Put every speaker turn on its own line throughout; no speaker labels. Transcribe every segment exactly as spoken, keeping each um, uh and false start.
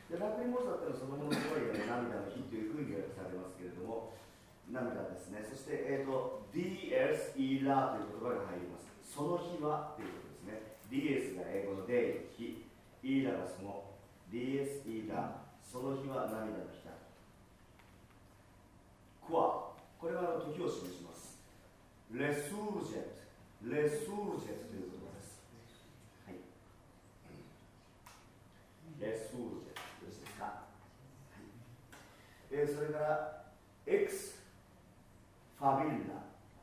でラクリモーザっていうのはそのものの通りで涙の日というふうに訳されますけれども、涙ですね。そして、えーと、ディエス・イラという言葉が入ります。その日はということですね。ディエスが英語のデイ、日、イラがその、ディエス・イラ、その日は涙の日だ。クワ、これは時を示します。レスージェット、レスージェットという言葉です。はい。レスージェット、よろしいですか。はい。えー、それから、X、ファビルラ。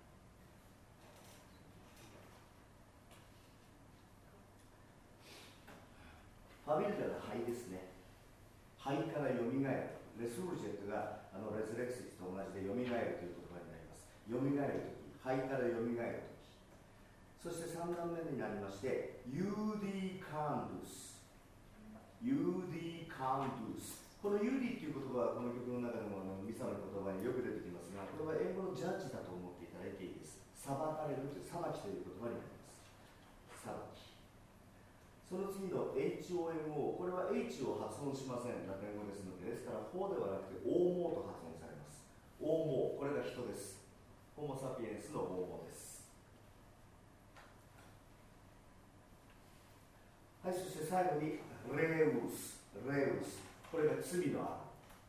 ファビルラが肺ですね。肺からよみがえる。レスージェットがあのレズレクシスと同じでよみがえるという言葉になります。よみがえるとき、肺からよみがえるとき。そしてさん段目になりまして、ユーディカンドゥス。ユーディカンドゥス。このユーディという言葉はこの曲の中でもあのミサの言葉によく出てきますが、これは英語のジャッジだと思っていただいていいです。裁かれるという、裁きという言葉になります。裁き。その次の エイチオーエムオー、これは H を発音しません、ラテン語ですので、ですから、法ではなくて、オーモーと発音されます。オーモー、これが人です。ホモ・サピエンスのオーモーです。はい、そして最後に、レウス、レウス、これが罪のある。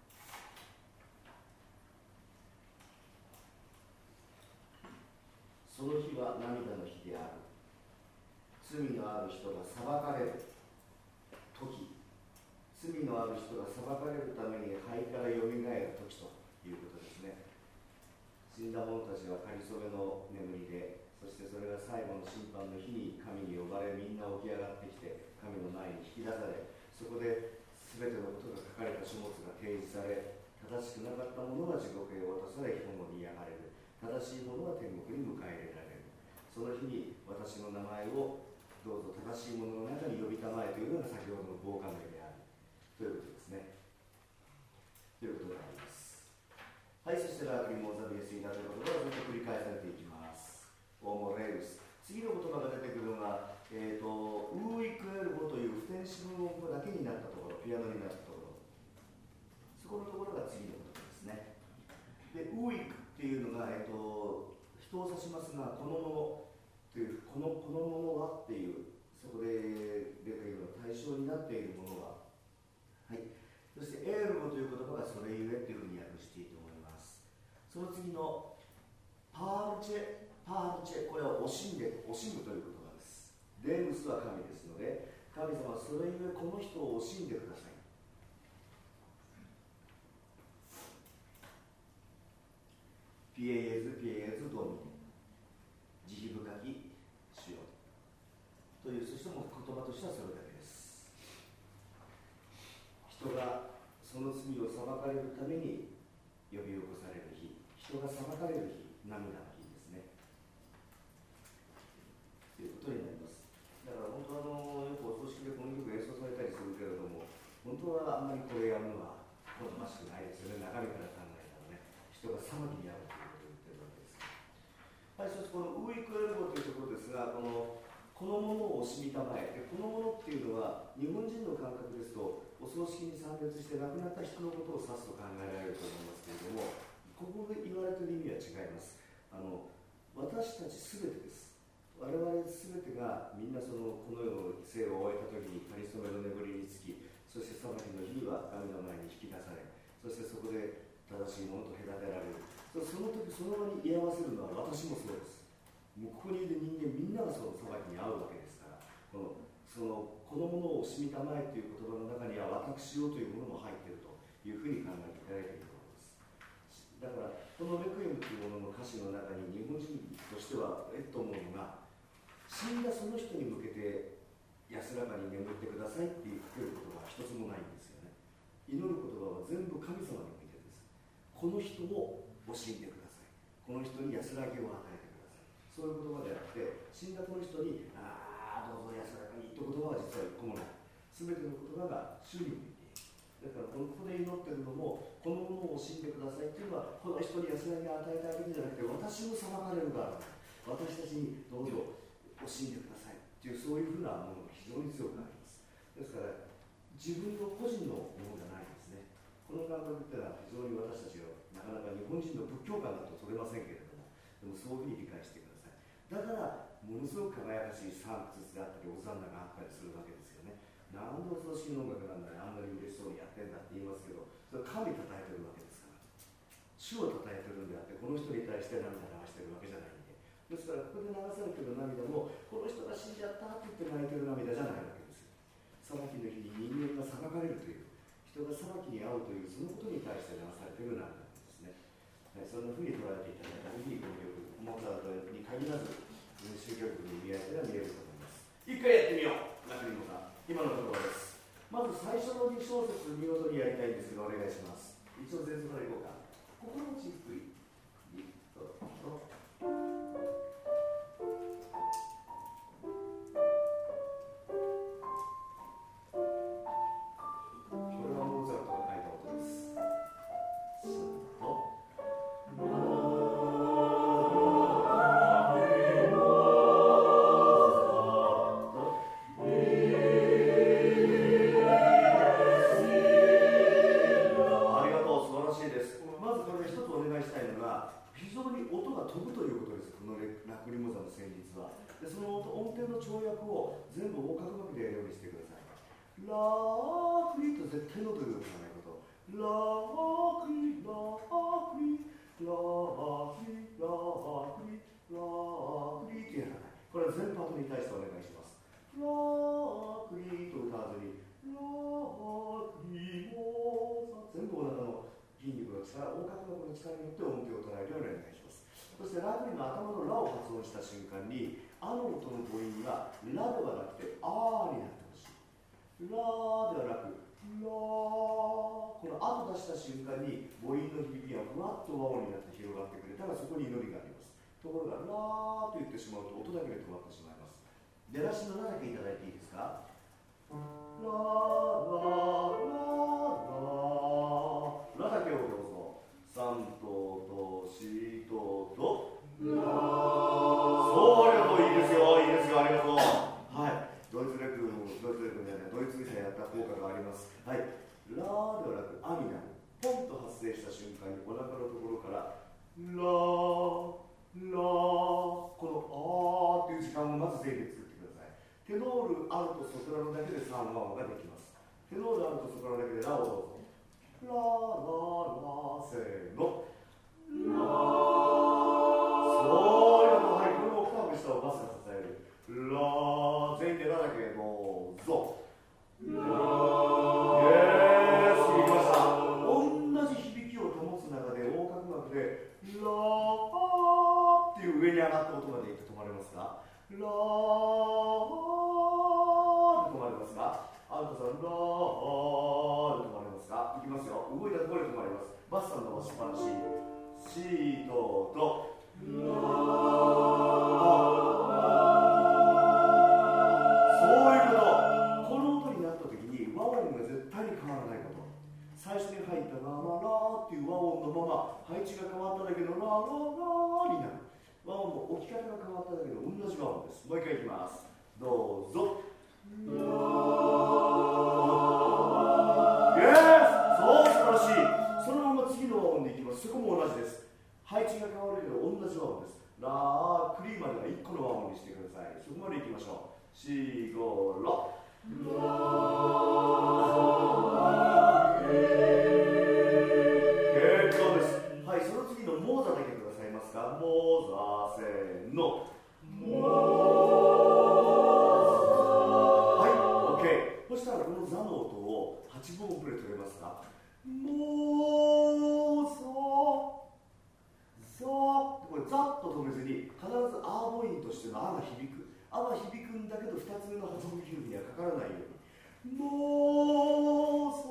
その日は涙の日である。罪のある人が裁かれる時、罪のある人が裁かれるために肺からよみがえる時ということですね。死んだ者たちはかりそめの眠りで、そしてそれが最後の審判の日に神に呼ばれ、みんな起き上がってきて神の前に引き出され、そこで全てのことが書かれた書物が提示され、正しくなかった者は地獄へ渡され、炎に焼かれる。正しい者は天国に迎え入れられる。その日に私の名前をどうぞ正しいものの中に呼びたまえというのが先ほどの防寒例であるということですね。ということがあります。はい、そしてラークリモーザビエスイダという言葉がずっと繰り返されていきます。オーモレウス。次の言葉が出てくるのが、えーと、ウーイクエル語という不転詞分音符だけになったところ、ピアノになったところ。そこのところが次の言葉ですね。で、ウーイクっていうのが、えーと、人を指しますが、このもの、というこのこのものはっていう、そこで出ているの対象になっているものは、はい、そしてエール語という言葉がそれゆえというふうに訳していいと思います。その次のパールチェ、パールチェ、これは惜しんで、惜しむという言葉です。デウスは神ですので、神様はそれゆえこの人を惜しんでください。ピエイエズ、ピエイエズ、ドミネ。慈悲深き主よという、そしても言葉としてはそれだけです。人がその罪を裁かれるために呼び起こされる日、人が裁かれる日、涙の日ですね。ということになります。だから本当はあのよくお葬式でこの曲演奏されたりするけれども、本当はあんまりこれやるのは好ましくないですよね。中身から考えたらね、人が裁きに遭うということを言ってるわけです。はい、そしてこのウーイクエル語というところですが、このこのものを惜しみたまえ、このものっていうのは日本人の感覚ですとお葬式に参列して亡くなった人のことを指すと考えられると思いますけれども、ここで言われている意味は違います。あの私たちすべてです。我々すべてがみんなそのこの世の生を終えた時にかりそめの眠りにつき、そして裁きの日には神の前に引き出され、そしてそこで正しいものと隔てられる。その時その場に居合わせるのは私もそうです。もうここにいる人間みんながその裁きに遭うわけですから、このそのこのものを惜しみたまえという言葉の中には私をというものも入っているというふうに考えていただいているところです。だからこのレクイエムというものの歌詞の中に日本人としてはえっと思うのが、死んだその人に向けて安らかに眠ってくださいって言ってる言葉は一つもないんですよね。祈る言葉は全部神様に向いてです。この人を惜しんでください。この人に安らぎを与えてください。そういう言葉であって、死んだこの人にああどうぞ安らかにという言葉は実は一個もない。全ての言葉が主に向いている。だからこのここで祈ってるのも、このものを惜しんでくださいっていうのは、この人に安らぎを与えたいわけじゃなくて、私を裁かれるから私たちにどうぞ惜しんでくださいっていう、そういうふうなものが非常に強くあります。ですから自分の個人のものじゃないんですね。この感覚っていうのは非常に私たちはなかなか日本人の仏教観だと取れませんけれども、でもそういうふうに理解してください。だからものすごく輝かしいサンクスであったりオザンナがあったりするわけですよね。なんでお葬式の音楽なんだね、あんなに嬉しそうにやってんだって言いますけど、それは神を称えてるわけですから、主を称えてるんであって、この人に対して涙流してるわけじゃないんで、ですからここで流されてる涙もこの人が死んじゃったって言って泣いてる涙じゃないわけですよ。裁きの日に人間が裁かれるという、人が裁きに遭うという、そのことに対して流されている涙ですね。はい、そんなふうに捉えていただいたら、いいこの曲、モーツァルトに限らず、宗教曲の意味合いでは見えると思います。一回やってみよう、中にもさん、今のところです。まず最初のに小節、見事にやりたいんですけど、お願いします。一応前奏からいこうか。心地低い。した瞬間に、あの音の母音がラではなくてあーになってほしい。ラではなくラー、このあと出した瞬間に母音の響きがふわっと和音になって広がってくれたら、そこに祈りがあります。ところがラーと言ってしまうと音だけで止まってしまいます。出だしのラだけいただいていいですか。ラーラーラーラだけをどうぞ。さんととしととラー、そう、ありがとう、いいですよ、いいですよ、ありがとう。はい、ドイツレク、ドイツレクじゃない、ドイツでやった効果があります。はい、ラーではなく、アになる。ポンと発生した瞬間に、お腹のところから、ラー、ラー、このあーっていう時間をまず全員で作ってください。テノール、アルト、ソプラノだけでさん和音ができます。テノール、アルト、ソプラノだけでラをどうぞ。ラー、ラー、ラー、せーの。ラー、そういうこと、はい、これもオクターブ下をバスが支える。ラー、全員でラだけどうぞ。ラー、イエース、いきました。同じ響きを保つ中で、横隔膜で、ラーっていう上に上がった音までいって止まれますか。ラーで止まれますか。アルトさん、ラーで止まれますか。いきますよ。動いたところで止まります。バスさんの押しっぱなし。シートとラー、そういうこと。この音になった時に和音が絶対に変わらないこと。最初に入ったラーラーっていう和音のまま配置が変わっただけのラーラーラーになる。和音の置き方が変わっただけで同じ和音です。もう一回いきます。どうぞ。ラー、イエス、そう、素晴らしい。そのまま次の和音でいきます。そこも同じです。配置が変わるけど同じ和音です。ラー、クリーまではいっこの和音にしてください。そこまでいきましょう。シーゴロラー、結構です。はい、その次のモーザだけくださいますか。モーザ、せーの。モーザ、はい、OK。そしたらこのザの音をはちぶ音符で取れますか。モーザザー、これザッと止めずに必ずアー母音としてのアが響く。アが響くんだけどふたつめの発音記号にはかからないように。モーザー、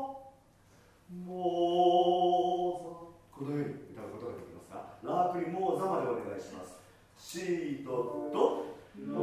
モーザー、このように歌うことができますか。ラークリモーザまでお願いします。シートとラ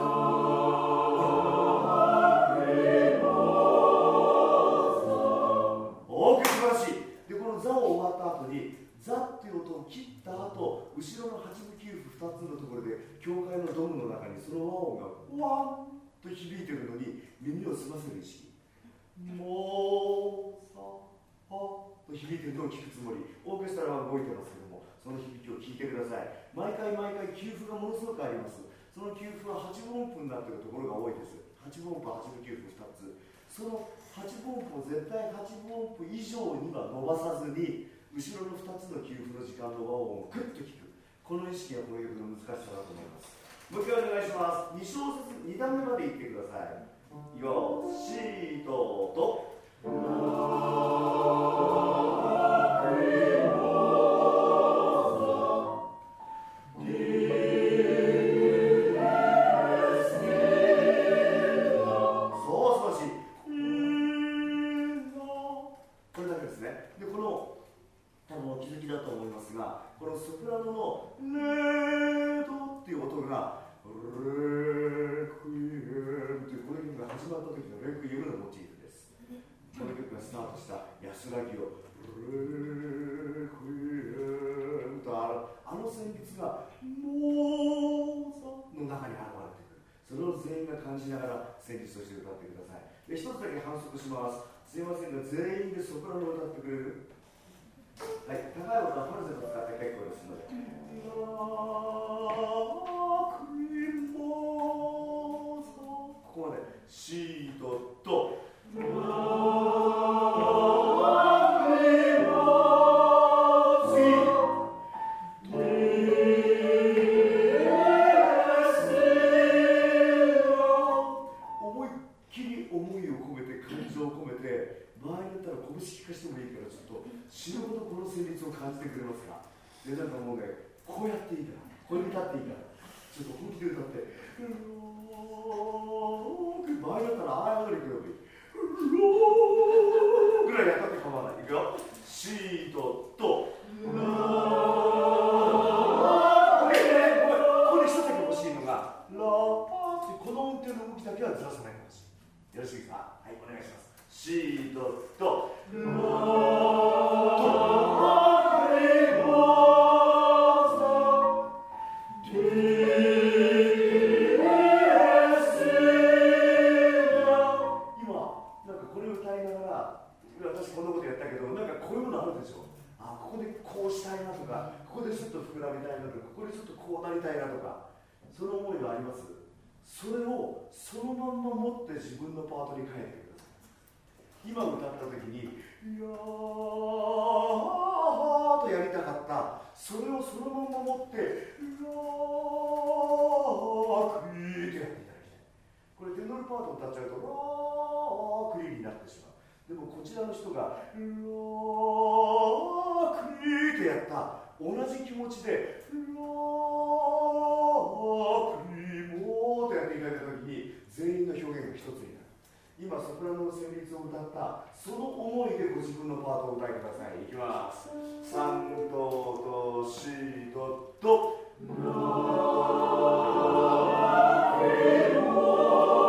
ークリモーザー、オーケー、素晴らしい。で、このザを終わった後にザっていう音を切った後、後ろのはちぶきゅうふふたつのところで教会のドムの中にその和音がワンと響いてるのに耳を澄ませる意識。 もさあと響いてるのを聞くつもり、オーケストラは動いてますけども、その響きを聞いてください。毎回毎回給付がものすごくあります。その給付ははちぶ音符になっているところが多いです。はちぶ音符、はちぶ給付ふたつ。そのはちぶ音符を絶対はちぶ音符以上には伸ばさずに、後ろのふたつの給付の時間の和音をグッと聞く。この意識がこの曲の難しさだと思います。もう一回お願いします。に小節、に段目まで言ってください。よー、シートとこのソプラノのレドっていう音がレクイエムというこの曲が始まった時のレクイエムのモチーフです。この曲がスタートした安らぎをレクイエムとあの、あの旋律がモーザの中に現れてくる。それを全員が感じながら旋律として歌ってください。で、一つだけ反則します。すいませんが全員でソプラノを歌ってくれる？はい、高い音はファルセットを使って結構ですので。ここまでシートと思いっきり思いを込めて感情を込めて、場合によったら拳利かしてもいいからちょっと死ぬほどこの旋律を感じてくれますか？で、なんかもうね、こうやっていいから、これに立っていいから、ちょっと本気で歌って、場合だったらああやがりくればいい。ぐらいやったって構わない。いくよ。シートと、これね、ここで一つだけ欲しいのが、ラーってこの音程の動きだけはずらさないでほしい。よろしいですか？はい、お願いします。シートと、ラーこんなことやったけど、なんかこういうのあるでしょ。あ、ここでこうしたいなとか、ここでちょっと膨らみたいなとか、ここでちょっとこうなりたいなとか、その思いがあります。それをそのまんま持って自分のパートに変えてください。今歌った時に、いやーとやりたかった、それをそのまま持って、いやークリーってやっていただきたい。これテノールパートを歌っちゃうと、ラークリーになってしまう。でもこちらの人が「ラークリー」ってやった同じ気持ちで「ラークリーモー」ってやっていただいた時に全員の表現が一つになる。今ソプラノの旋律を歌ったその思いでご自分のパートを歌いください。いきます。サンドとシードとラークリーモー。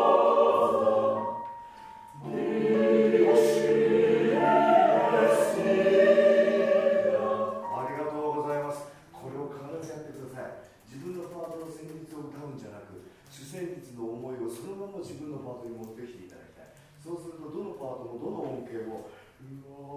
旋律の思いをそのまま自分のパートに持ってきていただきたい。そうするとどのパートもどの音程もラ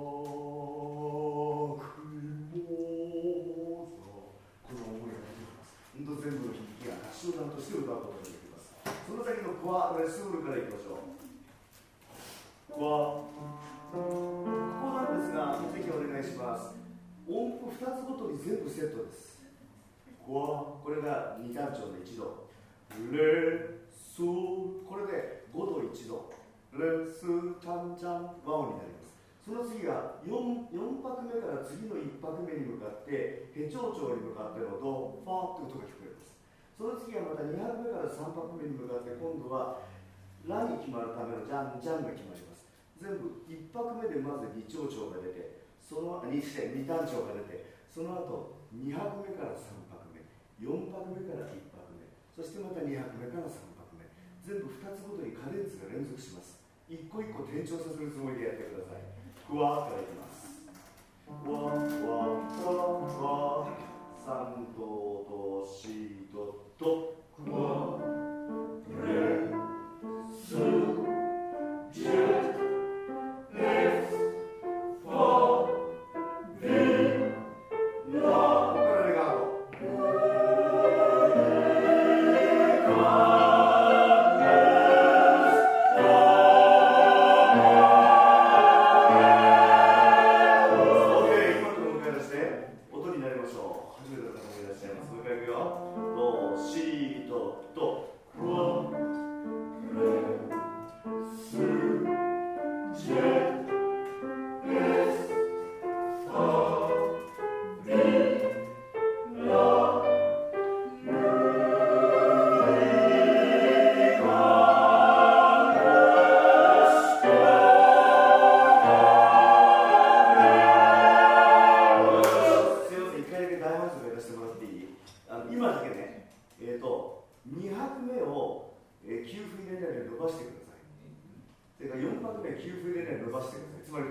ークリモーザこの思いが出てきます。本当全部の響きが合唱団として歌うことができます。その先のクワレスールからいきましょう。クワここなんですがぜひお願いします。音符ふたつごとに全部セットです。クワこれがに単調のいちど、レソこれでごどいちど、レスタンチャン和音になります。その次が 4, 4拍目から次のいち拍目に向かってヘ長調に向かってのドファーって音が聞こえます。その次はまたに拍目からさん拍目に向かって今度はラに決まるためのジャンジャンが決まります。全部いち拍目でまずに長調が出て、その 2, に単調が出て、その後に拍目からさん拍目、よん拍目からいち拍目、そしてまたに拍目からさん拍目、全部ふたつごとにカデンツが連続します。一個一個転調させるつもりでやってください。クワーからいきます。ワンワンワンワン、サンドとシードとクワレスジェ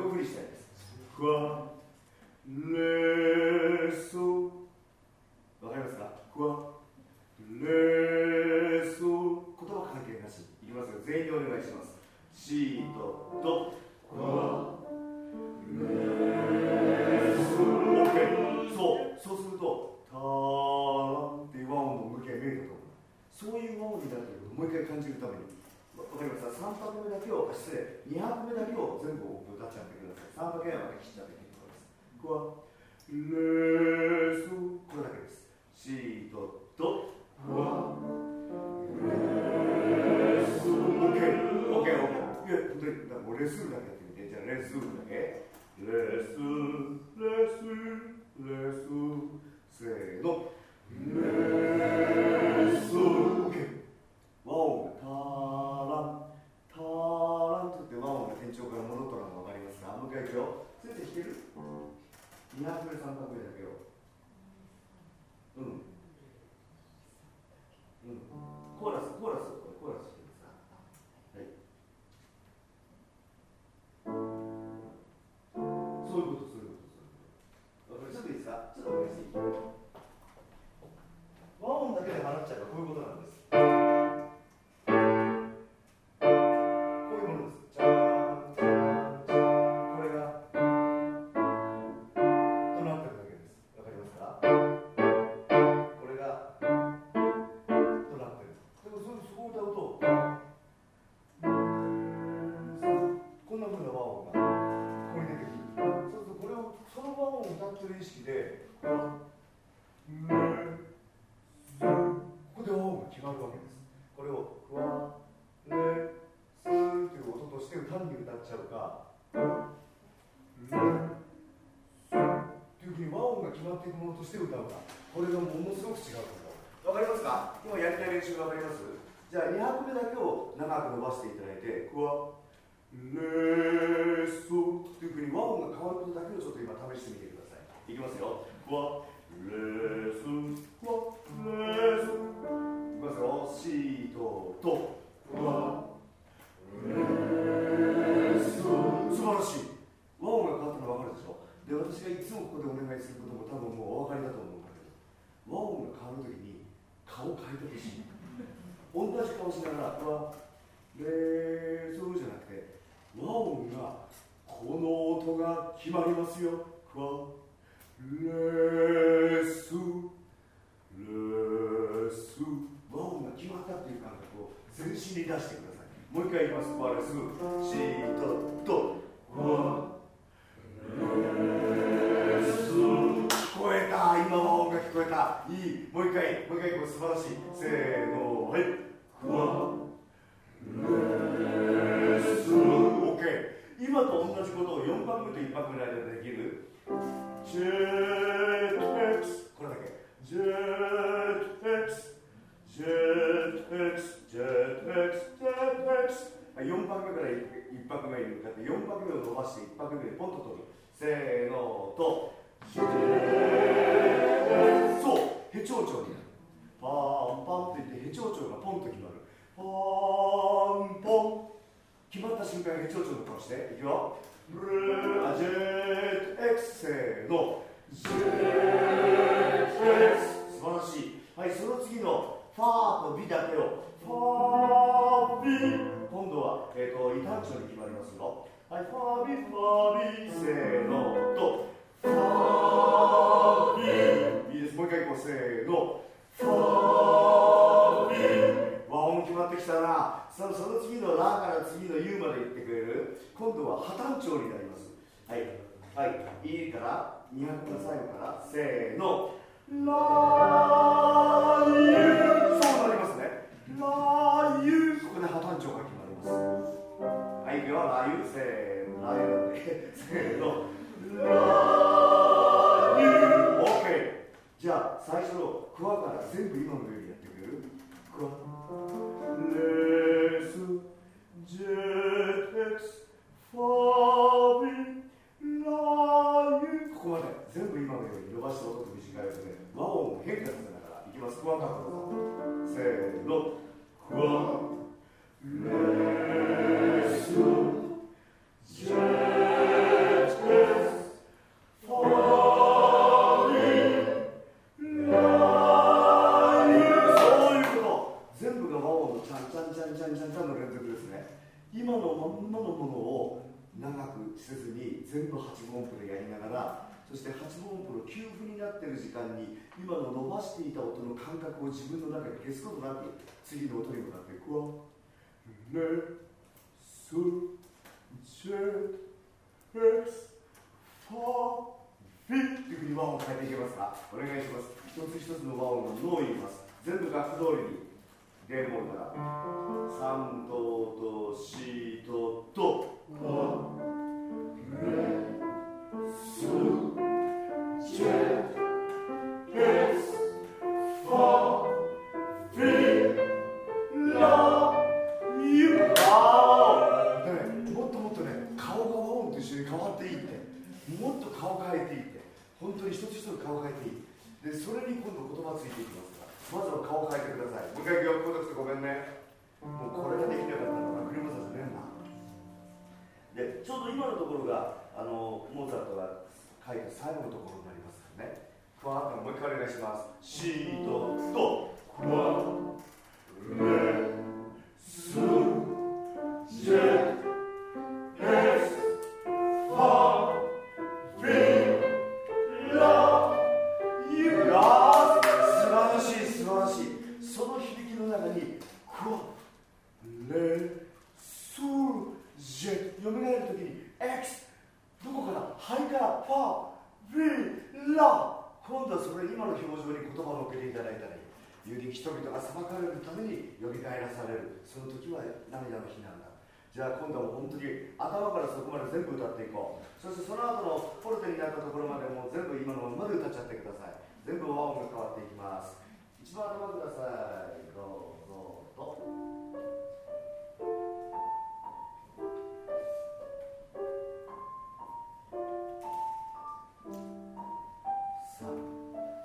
横振りしたいです。ふわレソ、わかりますか？ふわレソ、言葉関係なし。いきますよ、全員でお願いします。シートとふわレソ、OK。そうそうするとターンっていう和音の向きが見えると思う。そういう和音になっていることをもう一回感じるために、わかりますか？さんぱくめだけを、失礼、にはくめだけを全部歌っちゃってください。さんぱくめはまた切っちゃって結構です。ここはレソ、これだけです。シートとふわレソ、OK、OK、OK。いや、本当に、だからもうレスだけやってみて、じゃあレスだけ。レス、レス、レス、せーの。レス、OK。和音がターラン、ターランとって和音が転調から戻ったのが分かりますか？もう一回いくよ。先生弾ける？にはくめさんぱくめだけよ。うん。うん。コーラス、コーラス、これコーラスしてますか？はい。そういうこと、そういうこと、そういうこと。これちょっといいですか？ちょっとお願いしていい？和音だけで払っちゃえばこういうことなんです。意識でここで和音が決まるわけです。これをふわレスという音として単に歌っちゃうか、レスというふうに和音が決まっていくものとして歌うか、これがものすごく違うと思う。わかりますか？今やりたい練習わかります？じゃあにはくめだけを長く伸ばしていただいて、ふわレスというふうに和音が変わることだけをちょっと今試してみてください。いきますよ。ふわレス、ふわレス。いきますよ。シートとふわレス。素晴らしい。和音が変わったの分かるでしょ。で、私がいつもここでお願いすることも多分もうお分かりだと思うんだけど、和音が変わるときに顔を変えてほしい。同じ顔しながらふわレスじゃなくて、和音がこの音が決まりますよ。ふわレスレス、和音が決まったっていう感覚を全身に出してください。もう一回いきます。ふわレス、シートとふわレス。聞こえた。今和音が聞こえた。いい。もう一回、もう一回いきます。素晴らしい。せーの、はい。ふわレス、OK。今と同じことをよんぱくめといっぱくめの間でできる。ジェット X、 これだけ。ジェット X、 ジェット X、 ジェット X、 ジェット X。 よんぱくめからいっぱくめに向かってよんぱくめを伸ばしていっぱくめでポンと取る。せーのと、ジェット X。 そう、ヘ長調になる。パーンパンって言ってヘ長調がポンと決まる。パーンポン決まった瞬間にヘ長調の顔していくよ。ブルー、ジェット X、 せーの、ジェット X。 素晴らしい。はい、その次のファーとビだけをファービ、今度は、えー、と異単調に決まりますよ。はい、ファービファービ、せーのとファービ。いいです。もう一回いこう。せーの、ファービ。和音決まってきたな。その次のラから次のユまで言ってくれる。今度は破単調になります。はい、はい、いいからにはくめの最後からせーの、ラーユ、そうなりますね。ラーユ、ここで破単調が決まります。はい、いくよ。ラーユ、せーの、ラーユなんでせーの、ラーユ、 OK。 じゃあ最初のクワから全部今のようにやってくれる。クワレス、ジェット X、 ファービ、ラーユ、ここまで全部今のように伸ばして音と短い音で和音を変化させながらいきます。クワからどうぞ。せーの、クワレス、ジェットせずに全部はちぶ音符でやりながら、そしてはちぶ音符の休符になっている時間に今の伸ばしていた音の感覚を自分の中で消すことなく次の音に向かってクワレスジェエスファフィっていうふうに和音を変えていけますか。お願いします。一つ一つの和音の脳を言います。全部楽譜通りにゲームボールからさんととしととワレスジェエスファフィラユあーでね、もっともっとね、顔が和音と一緒に変わっていいって、もっと顔変えていいって、本当に一つ一つ顔変えていいで、それに今度言葉ついていきますから、まずは顔変えてください。もう一回行くことくごめんね。もうこれができなかったのがクリモーザーじゃねえんだ。で、ちょうど今のところがあのモーザートが書いた最後のところになりますからね。クワーッともう一回お願いします。シートとクワレスジェエスファフィラユラ素晴らしい素晴らしい。その響きの中にクワレスジェ読み替えるときに X どこからハイからファフィラ、今度はそれ今の表情に言葉を乗っけていただいたらいい。ユニ人々が裁かれるためによみがえらされる、その時は涙の日なんだ。じゃあ今度は本当に頭からそこまで全部歌っていこう。そしてその後のフォルテになったところまでも全部今のままで歌っちゃってください。全部和音が変わっていきます。一番頭ください。どうぞとさあ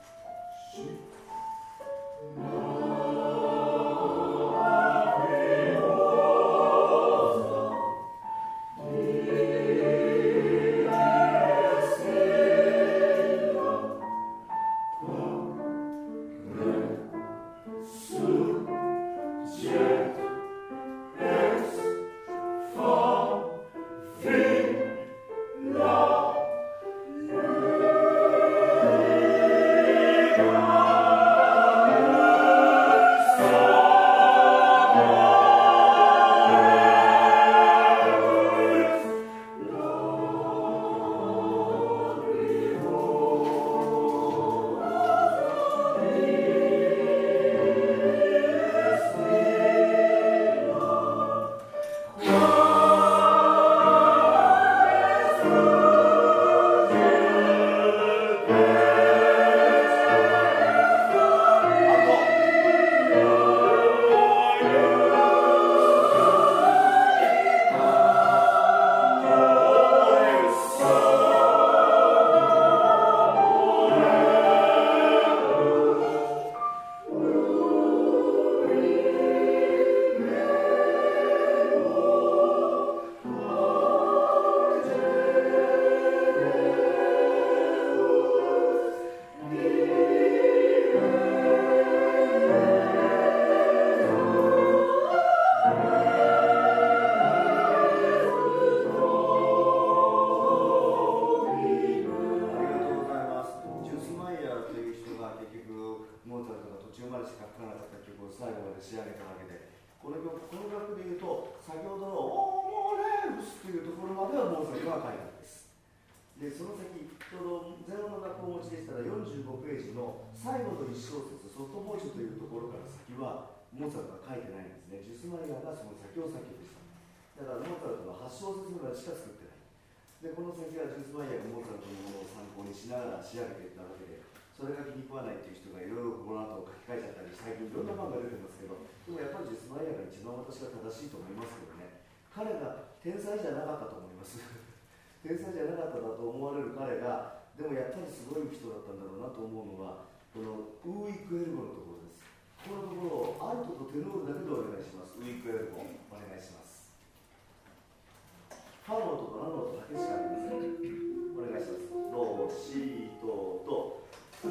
天才じゃなかっただと思われる彼が、でもやっぱりすごい人だったんだろうなと思うのはこのウーイクエルボのところです。このところをアルトとテノールだけでお願いします。ウーイクエルボお願いします。ファの音とラの音だけしかありません。お願いします。ロシドドオ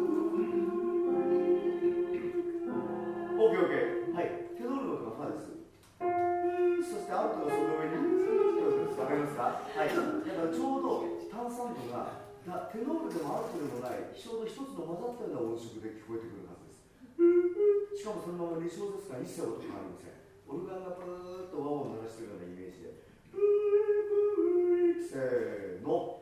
ッケーオッケー。はい、テノールの音がファです。そしてアルトがその上にわかりますか。はい、 からちょうど炭酸度がテノールでもアルトでもないちょうど一つの混ざったような音色で聞こえてくるはずです。しかもそのままに小節間一切音がありません。オルガンがプーッと和を鳴らしているようなイメージで、せーの。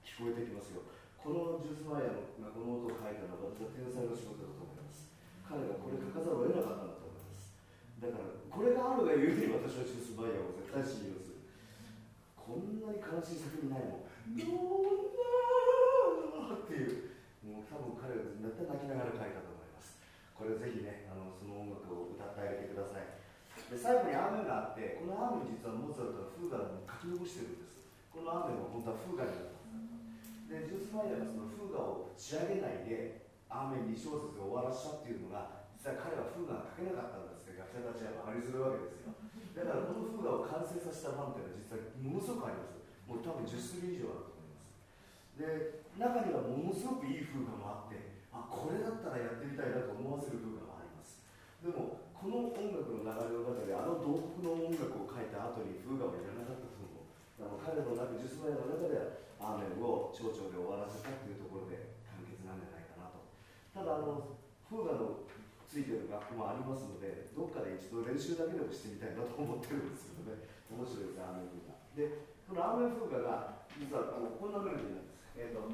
聞こえてきますよ。このジュースマイヤーがこの音を書いたのは私は天才の仕事だと思います。彼がこれ書かざるを得なかったんだと思います。だからこれがあるがゆえに私はジュースマイヤーを絶対信用する。こんなに悲しい作品ないもん。どんなっていう、もう多分彼は絶対泣きながら書いたと思います。これぜひね、あのその音楽を歌ってあげてください。で最後に雨があって、この雨に実はモーツァルトはフーガを書き残してるんです。この雨も本当はフーガになったはずだった。でジュースマイヤーがそのフーガを仕上げないで雨に小節を終わらせたっていうのが、実は彼はフーガが書けなかったんですって学者たちはバカにするわけですよ。だからこのフーガを完成させた版っていうのは実はものすごくあります。もう多分じゅっ種類以上あると思います。で中にはものすごくいいフーガもあって、あ、これだったらやってみたいなと思わせるフーガもあります。でもこの音楽の流れの中であの洞窟の音楽を書いた後にフーガはいらなかったと思う。あの彼の中ジュースマイヤーの中ではアーメンを長調で終わらせたというところで完結なんじゃないかなと。ただあのフーガのついてる楽譜もありますので、どっかで一度練習だけでもしてみたいなと思ってるんですけどね。面白いです、アーメンフーガ。で、このアーメンフーガが実はあのこんなメロディーなんです。えーと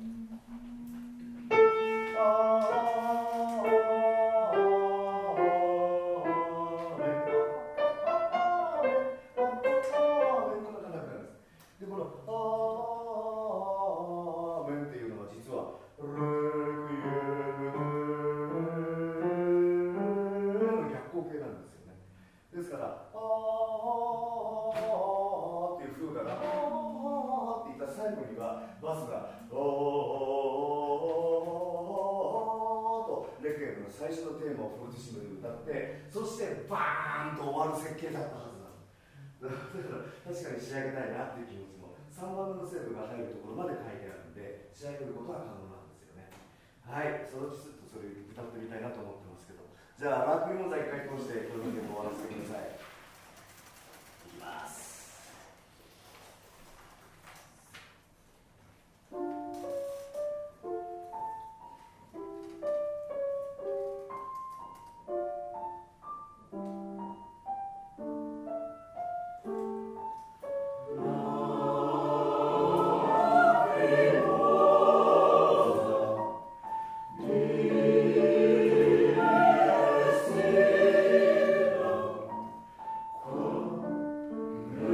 あでこの「アーメン」っていうのは実は「レクイエム」の逆行形なんですよね。ですから「アー」っていう風が「アー」って言った最後にはバスが「アー」とレクイエムの最初のテーマをフォルティシモで歌って、そしてバーンと終わる設計だったはずなんです。だから確かに仕上げたいなっていう気持ちもさんばんめのセーブが入るところまで書いてあるんで、仕上げることは可能なんですよね。はい、そのうちちょっとそれ歌ってみたいなと思ってますけど、じゃあラークイモザイ一回通してこの曲を終わらせてください。いきます。
Oh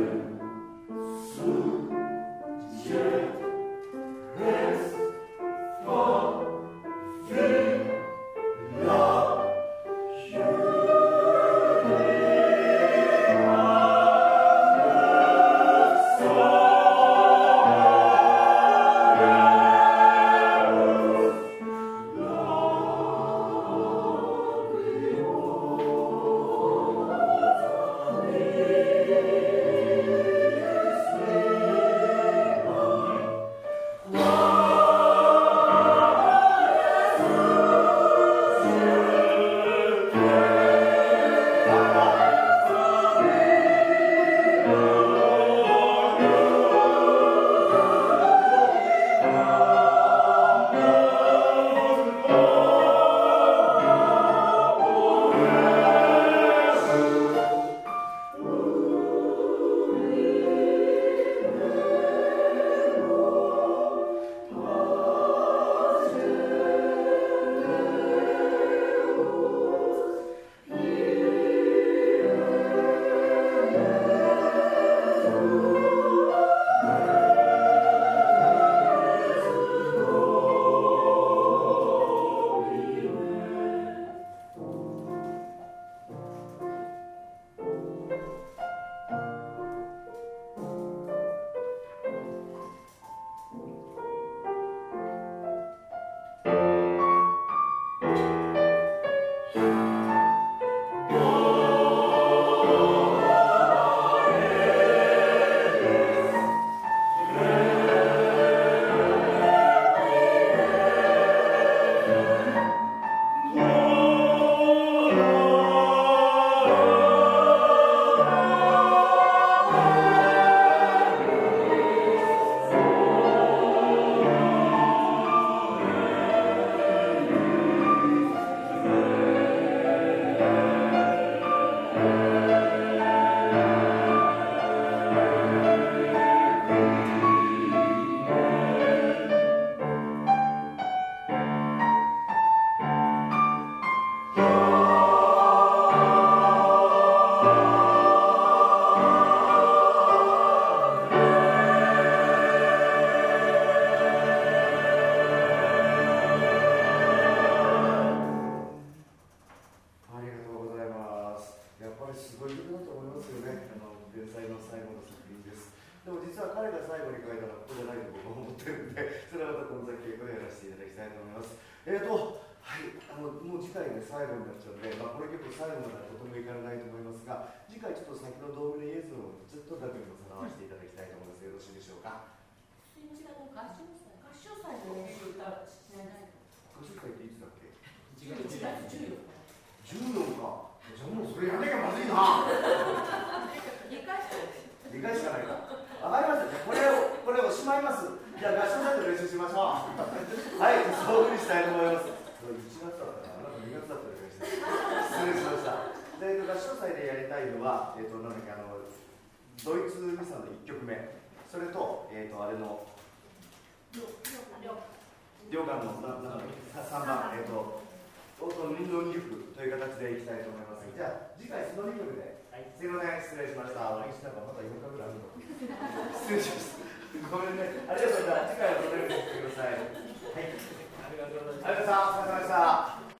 りがとう。はい、あのもう次回ね、最後になっちゃうので、まあ、これ結構最後まではとてもいかないと思いますが、次回ちょっと先の動画のイエスのちょっとだけでもさらわせていただきたいと思います。よろしいでしょうか。
すみません、あの合唱祭、合唱祭の練習がしないと。
合唱会っていつだっけ？
じゅういちがつじゅうよっか。
じゅうよっか。じゃあもうそれやんなきゃまずいな。
にかいしかない。
にかいしかないか。わかりましたね。これをこれをしまいます。じゃあ合唱祭で練習しましょう。はい、そういうふうにしたいと思います。いちがつだったかな、なんかにがつだったりして失礼しました。で、合唱祭でやりたいのは、えっ、ー、と、なんだっけ、あの、ドイツミサのいっきょくめ、それと、えっ、ー、と、あれの、両館の、ななんだっけ、さんばん、えっ、ー、と、音のにきょくという形でいきたいと思います。じゃあ、次回そのにきょくで、はい、すいません、失礼しました。お会いしたのがまだよっかぐらいあるの。失礼しました。ごめんね。ありがとうございます。次回はそのようにしてください。はい。ありがとうございました。ありがとうございました。